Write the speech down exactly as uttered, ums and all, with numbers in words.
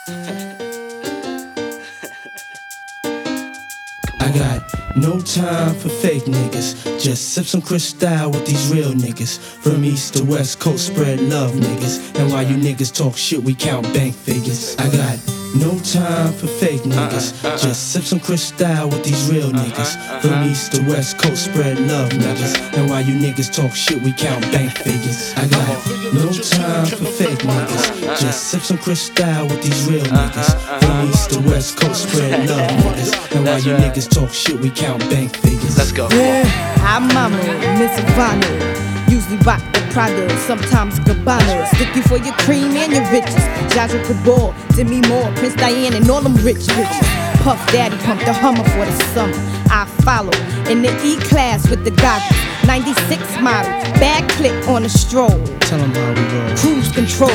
I got no time for fake niggas. Just sip some Cristal with these real niggas. From east to west coast, spread love, niggas. And while you niggas talk shit, we count bank figures. I got no time for fake niggas. Just sip some Cristal with these real niggas. From east to west coast, spread love, niggas. And while you niggas talk shit, we count bank figures. I got no time for fake niggas. Just sip some Cristal with these real niggas. From east to west coast, spread love, niggas. And while you niggas talk shit, we count bank figures. Let's go. Yeah, I'm Mama, Miss Ivana. Usually rock the Prada, sometimes Gabbana. Sticky for your cream and your riches. Jaja Gabor, Demi Moore, Prince Diane, and all them rich riches. Puff Daddy pumped the Hummer for the summer. I follow in the E-class with the goggles. ninety-six model, bad click on a stroll. Tell 'em how we roll. Cruise control,